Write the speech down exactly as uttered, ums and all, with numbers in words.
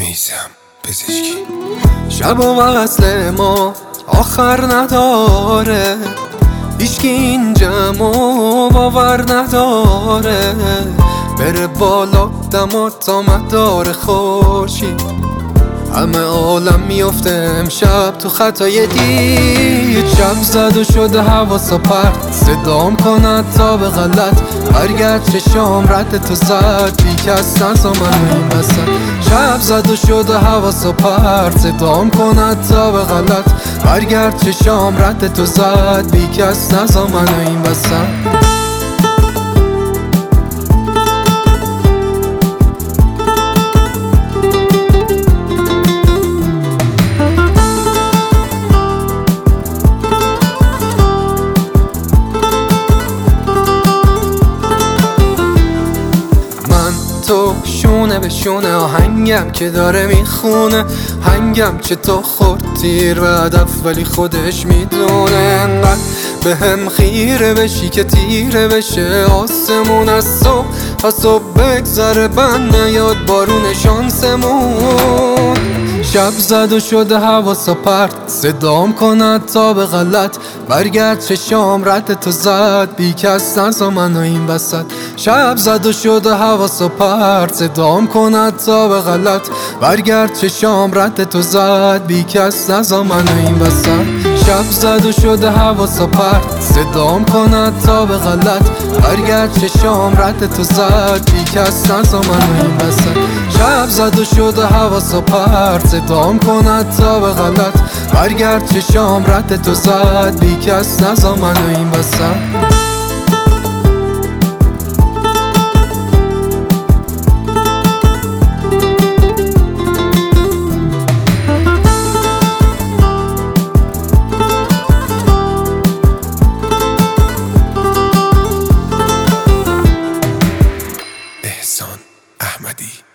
میزم پزشکی. شب و وصل ما آخر نداره، هیچکی این جمع و باور نداره. بره بالا دما تا مدار خورشید، همه عالم میفته امشب تو خطای دید. شب زد و شده حواس و پرت، صدام کند تا به غلط. برگرد چشام رد تو زد، بی کس نزا منو این وسط. شب زد و شده حواس و پرت، صدام کند تا به غلط. برگرد چشام رد تو زد، بی کس نزا منو این وسط. تو شونه به شونه آهنگم که داره میخونه. هنگم که تو خورد تیر به هدف ولی خودش میدونه. انقدر به هم خیره بشی که تیره بشه آسمون. از صبح تا صبح بگذره بند نیاد بارون شانسمون. شب زد و شده حواس و پرت، صدام کند تا به غلط. برگرد چشام رد تو زد، بی کس نزا منو این وسط. شب زد و شده حواس و پرت، صدام کند تا به غلط. برگرد چشام رد تو زد، بی کس نزا منو این وسط. شب زد و شده حواس و پرت، صدام کند تا به غلط. برگرد چشام رد تو زد، بی کس نزا منو این وسط. شب زد و شده حواس و پرت، صدام کند تا به غلط. برگرد چشام رد تو زد، بی کس نزا منو این وسط. احسان احمدی.